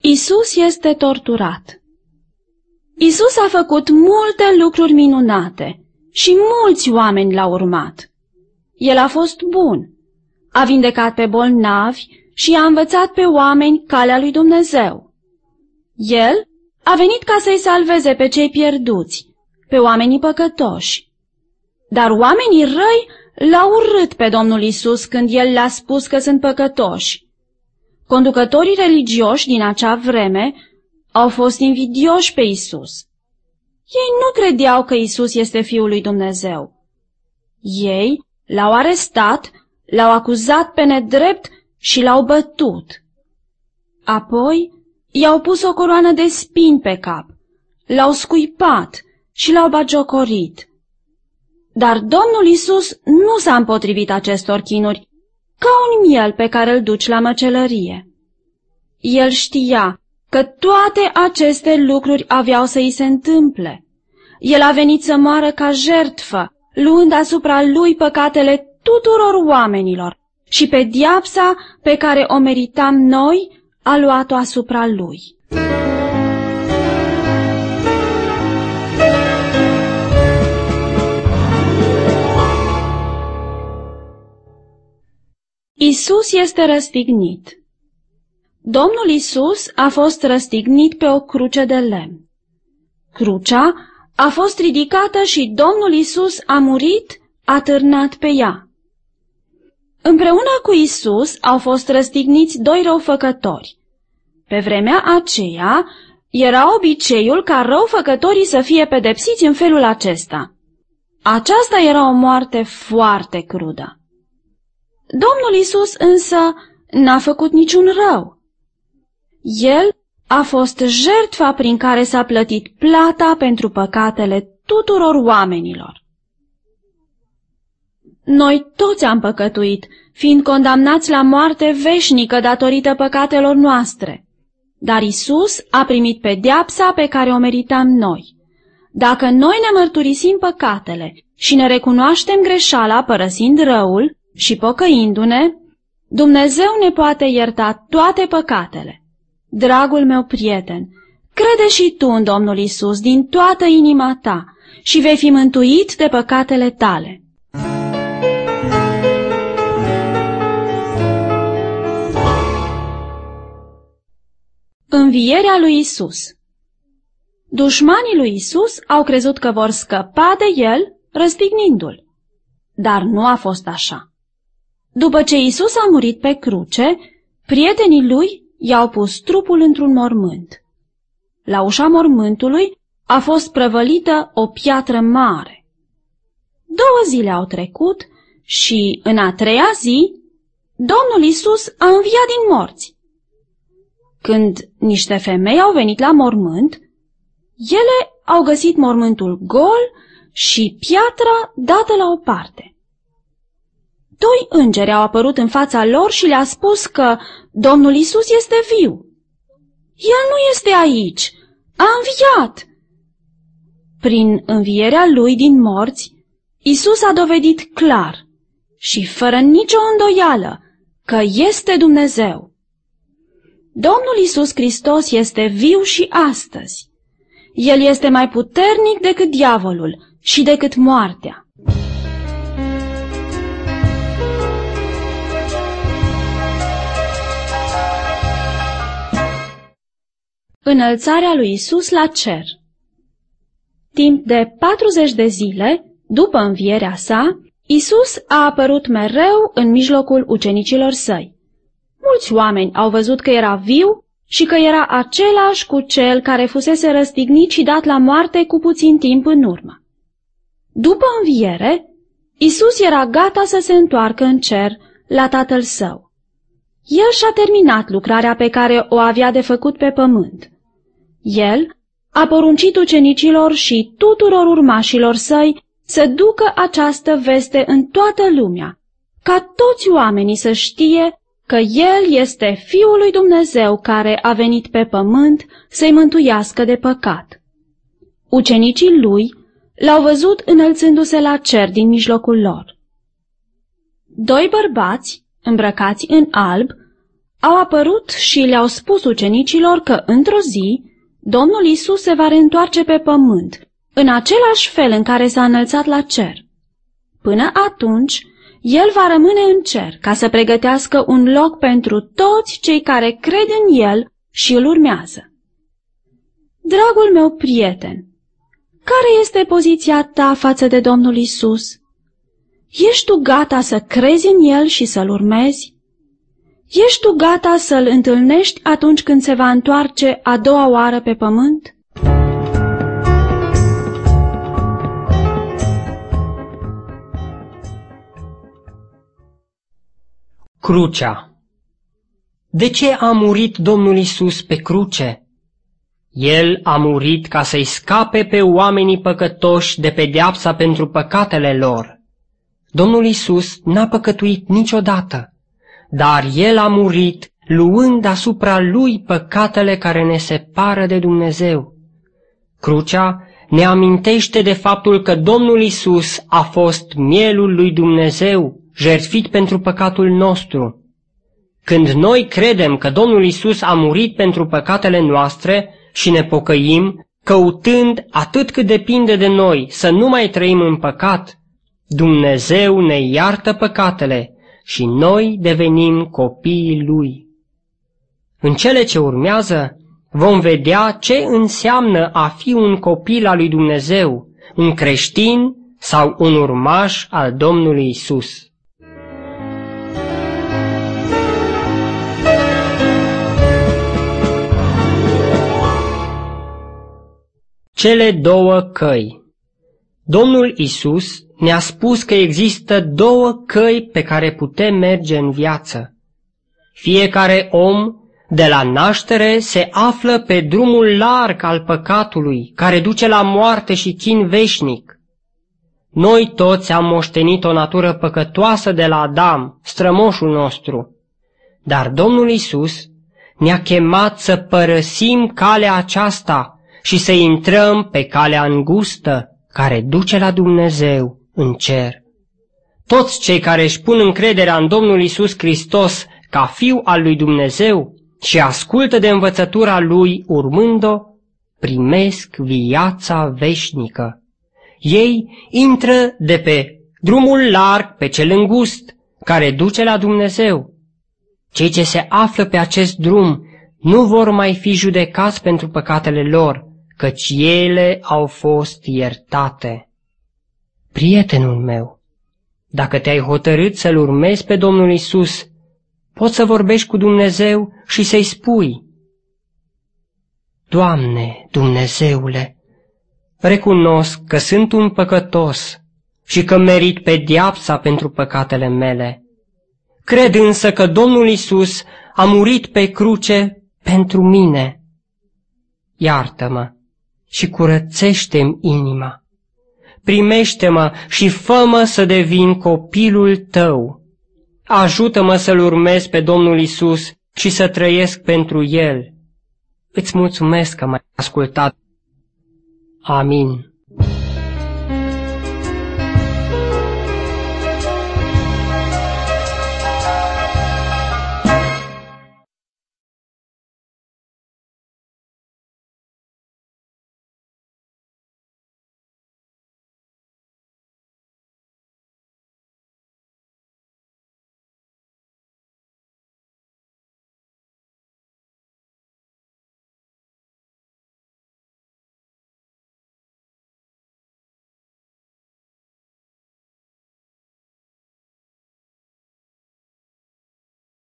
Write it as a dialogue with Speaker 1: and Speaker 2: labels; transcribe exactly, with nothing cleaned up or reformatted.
Speaker 1: Isus este torturat. Isus a făcut multe lucruri minunate și mulți oameni l-au urmat. El a fost bun, a vindecat pe bolnavi și a învățat pe oameni calea lui Dumnezeu. El a venit ca să-i salveze pe cei pierduți, pe oamenii păcătoși. Dar oamenii răi l-au urât pe Domnul Isus când El le-a spus că sunt păcătoși. Conducătorii religioși din acea vreme au fost invidioși pe Isus. Ei nu credeau că Isus este Fiul lui Dumnezeu. Ei l-au arestat, l-au acuzat pe nedrept și l-au bătut. Apoi i-au pus o coroană de spini pe cap, l-au scuipat și l-au bagiocorit. Dar Domnul Isus nu s-a împotrivit acestor chinuri, ca un miel pe care îl duci la măcelărie. El știa că toate aceste lucruri aveau să îi se întâmple. El a venit să moară ca jertfă, luând asupra lui păcatele tuturor oamenilor și pedeapsa pe care o meritam noi a luat-o asupra lui. Isus este răstignit. Domnul Isus a fost răstignit pe o cruce de lemn. Crucea a fost ridicată și Domnul Isus a murit atârnat pe ea. Împreună cu Isus au fost răstigniți doi răufăcători. Pe vremea aceea era obiceiul ca răufăcătorii să fie pedepsiți în felul acesta. Aceasta era o moarte foarte crudă. Domnul Isus însă n-a făcut niciun rău. El a fost jertfa prin care s-a plătit plata pentru păcatele tuturor oamenilor. Noi toți am păcătuit, fiind condamnați la moarte veșnică datorită păcatelor noastre. Dar Isus a primit pedeapsa pe care o meritam noi. Dacă noi ne mărturisim păcatele și ne recunoaștem greșeala părăsind răul și pocăindu-ne, Dumnezeu ne poate ierta toate păcatele. Dragul meu prieten, crede și tu în Domnul Isus din toată inima ta și vei fi mântuit de păcatele tale. Învierea lui Isus. Dușmanii lui Isus au crezut că vor scăpa de el răstignindu-l, dar nu a fost așa. După ce Isus a murit pe cruce, prietenii lui i-au pus trupul într-un mormânt. La ușa mormântului a fost prăvălită o piatră mare. Două zile au trecut și, în a treia zi, Domnul Isus a înviat din morți. Când niște femei au venit la mormânt, ele au găsit mormântul gol și piatra dată la o parte. Doi îngeri au apărut în fața lor și le-a spus că Domnul Isus este viu. El nu este aici, a înviat. Prin învierea lui din morți, Isus a dovedit clar și fără nicio îndoială că este Dumnezeu. Domnul Isus Hristos este viu și astăzi. El este mai puternic decât diavolul și decât moartea. Înălțarea lui Isus la cer. Timp de patruzeci de zile, după învierea sa, Isus a apărut mereu în mijlocul ucenicilor săi. Mulți oameni au văzut că era viu și că era același cu cel care fusese răstignit și dat la moarte cu puțin timp în urmă. După înviere, Isus era gata să se întoarcă în cer la Tatăl Său. El și-a terminat lucrarea pe care o avea de făcut pe pământ. El a poruncit ucenicilor și tuturor urmașilor săi să ducă această veste în toată lumea, ca toți oamenii să știe că El este Fiul lui Dumnezeu care a venit pe pământ să-i mântuiască de păcat. Ucenicii Lui l-au văzut înălțându-se la cer din mijlocul lor. Doi bărbați, îmbrăcați în alb, au apărut și le-au spus ucenicilor că într-o zi Domnul Iisus se va reîntoarce pe pământ, în același fel în care s-a înălțat la cer. Până atunci, El va rămâne în cer ca să pregătească un loc pentru toți cei care cred în El și îl urmează. Dragul meu prieten, care este poziția ta față de Domnul Iisus? Ești tu gata să crezi în El și să-L urmezi? Ești tu gata să-L întâlnești atunci când se va întoarce a doua oară pe pământ?
Speaker 2: Crucea. De ce a murit Domnul Iisus pe cruce? El a murit ca să-i scape pe oamenii păcătoși de pedeapsa pentru păcatele lor. Domnul Iisus n-a păcătuit niciodată, dar El a murit luând asupra Lui păcatele care ne separă de Dumnezeu. Crucea ne amintește de faptul că Domnul Iisus a fost mielul lui Dumnezeu, jertfit pentru păcatul nostru. Când noi credem că Domnul Iisus a murit pentru păcatele noastre și ne pocăim, căutând atât cât depinde de noi să nu mai trăim în păcat, Dumnezeu ne iartă păcatele și noi devenim copiii Lui. În cele ce urmează vom vedea ce înseamnă a fi un copil al lui Dumnezeu, un creștin sau un urmaș al Domnului Iisus. Cele două căi. Domnul Iisus ne-a spus că există două căi pe care putem merge în viață. Fiecare om de la naștere se află pe drumul larg al păcatului, care duce la moarte și chin veșnic. Noi toți am moștenit o natură păcătoasă de la Adam, strămoșul nostru, dar Domnul Iisus ne-a chemat să părăsim calea aceasta și să intrăm pe calea îngustă care duce la Dumnezeu în cer. Toți cei care își pun încrederea în Domnul Iisus Hristos ca Fiul al lui Dumnezeu și ascultă de învățătura Lui urmând-o, primesc viața veșnică. Ei intră de pe drumul larg pe cel îngust care duce la Dumnezeu. Cei ce se află pe acest drum nu vor mai fi judecați pentru păcatele lor, căci ele au fost iertate. Prietenul meu, dacă te-ai hotărât să-L urmezi pe Domnul Iisus, poți să vorbești cu Dumnezeu și să-i spui: Doamne, Dumnezeule, recunosc că sunt un păcătos și că merit pedeapsa pentru păcatele mele. Cred însă că Domnul Iisus a murit pe cruce pentru mine. Iartă-mă și curățește-mi inima. Primește-mă și fă-mă să devin copilul Tău. Ajută-mă să-L urmez pe Domnul Iisus și să trăiesc pentru El. Îți mulțumesc că m-ai ascultat. Amin.